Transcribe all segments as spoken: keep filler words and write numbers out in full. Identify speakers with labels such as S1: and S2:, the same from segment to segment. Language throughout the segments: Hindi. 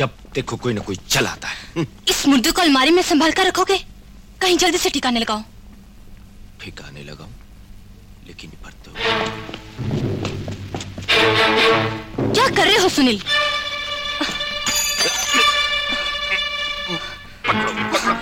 S1: जब देखो कोई ना कोई चल आता है।
S2: इस मुर्दे को अलमारी में संभाल कर रखोगे? कहीं जल्दी से ठिकाने लगाओ।
S1: ठिकाने लगाओ? लेकिन पर तो
S2: क्या कर रहे हो सुनील?
S1: पकड़ो, पकड़ो।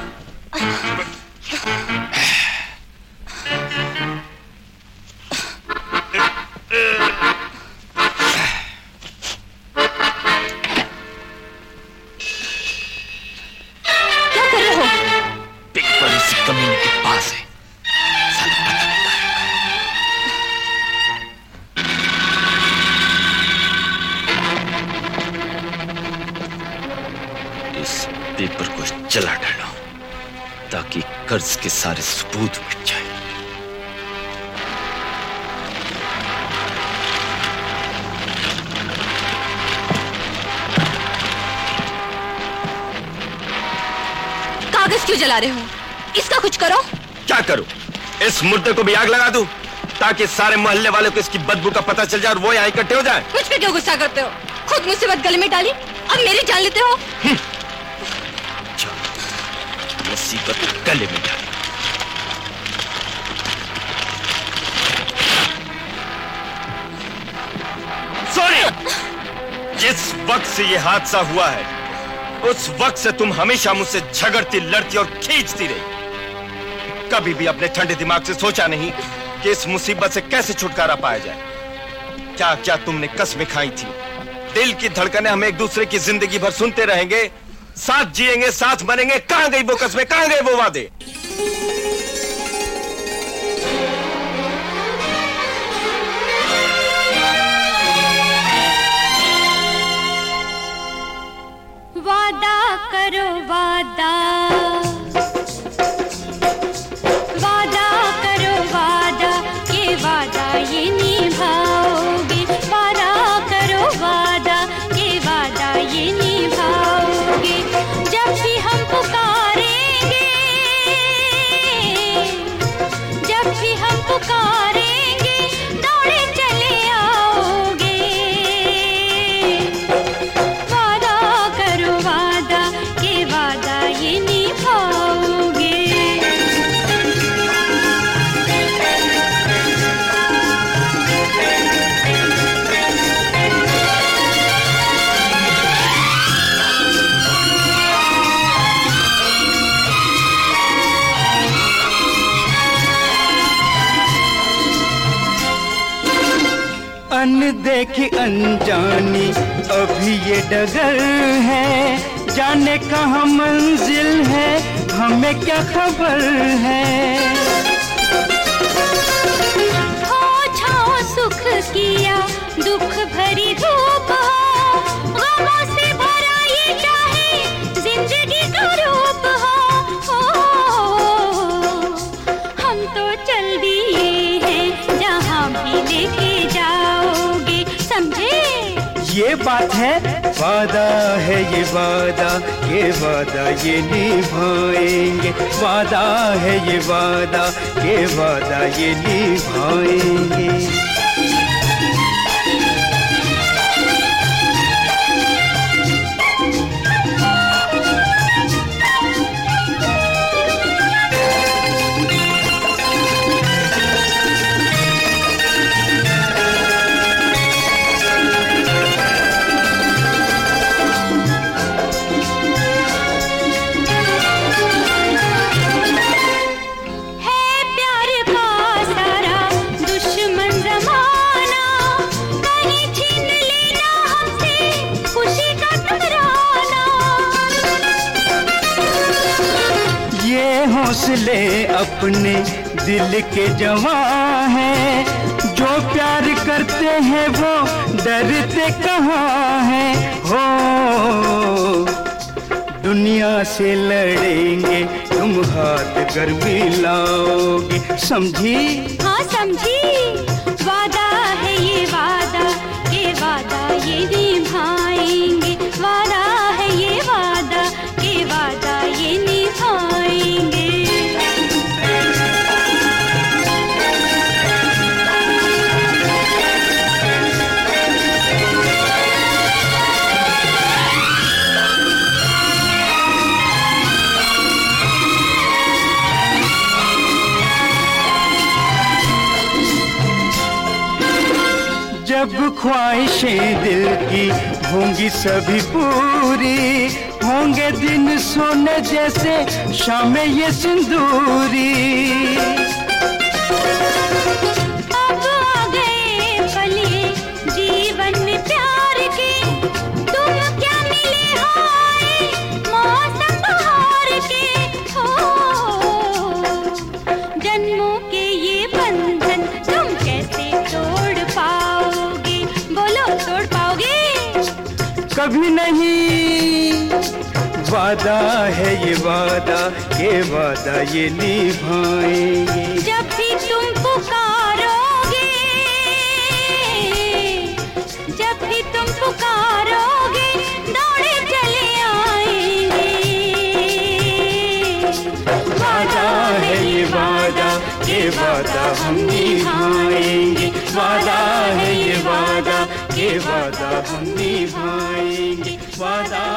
S1: कमीने के पास है, साला पता नहीं कहाँ। इस पेपर को जला डालो ताकि कर्ज के सारे सबूत मिट जाए।
S2: कागज क्यों जला रहे हो? इसका कुछ करो।
S1: क्या करूं? इस मुर्दे को भी आग लगा दूं ताकि सारे मोहल्ले वालों को इसकी बदबू का पता चल जाए और वो यहाँ इकट्ठे हो जाए।
S2: मुझ पे क्यों गुस्सा करते हो? खुद मुसीबत गले में डाली, अब मेरी जान लेते हो।
S1: मुसीबत गले में डाली। सोनी, जिस वक्त से ये हादसा हुआ है उस वक्त से तुम हमेशा मुझसे झगड़ती, लड़ती और खींचती रही। कभी भी अपने ठंडे दिमाग से सोचा नहीं कि इस मुसीबत से कैसे छुटकारा पाया जाए। क्या क्या तुमने कसमें खाई थी। दिल की धड़कनें हम एक दूसरे की जिंदगी भर सुनते रहेंगे, साथ जिएंगे, साथ मरेंगे। कहां गई वो कसमें, कहां गए वो वादे?
S3: वादा करो वादा, वादा करो वादा, ये वादा ये निभाओगे। वादा करो वादा, ये वादा ये निभाओगे। जब भी हम पुकारेंगे, जब भी हम पुकारेंगे, दौड़े चले आओगे। वादा करो वादा, ये वादा ये निभाओगे।
S4: अनदेखी अनजानी अभी ये डगर है, जाने कहाँ मंजिल है हमें क्या खबर है।
S3: हो छाओ सुख किया, दुख भरी धूप हो, गमों से भरा ये चाहे जिंदगी का रूप हो। हो हम तो चल दिए हैं, जहाँ भी लेके जाओगे, समझे?
S4: ये बात है, वादा है ये वादा, ये वादा ये निभाएंगे। वादा है ये वादा, ये वादा ये निभाएंगे। हौसले अपने दिल के जवां हैं, जो प्यार करते हैं वो डरते कहाँ हैं। हो दुनिया से लड़ेंगे, तुम हाथ कर मिलाओगे, समझी?
S3: हाँ समझी। वादा है ये वादा, ये वादा ये निभाएंगे। वादा है ये वादा, ये वादा ये निभाएंगे।
S4: ख्वाहिशें दिल की होंगी सभी पूरी, होंगे दिन सोने जैसे शाम ये सिंदूरी।
S3: अब आ गए पल ये जीवन में प्यार के, तुम क्या मिले हाय मौसम बहार के। हो जन्मों के ये बंधन तुम कैसे तोड़ पाओगे, बोलो तोड़ पाओगे?
S4: कभी नहीं, वादा है ये वादा के वादा ये निभाएंगे।
S3: जब भी तुम पुकारोगे, जब भी तुम पुकारोगे दौड़े चले आएंगे।
S4: वादा है ये वादा के वादा हम निभाएंगे, वादा है ये वादा के वादा हम निभाएंगे, वादा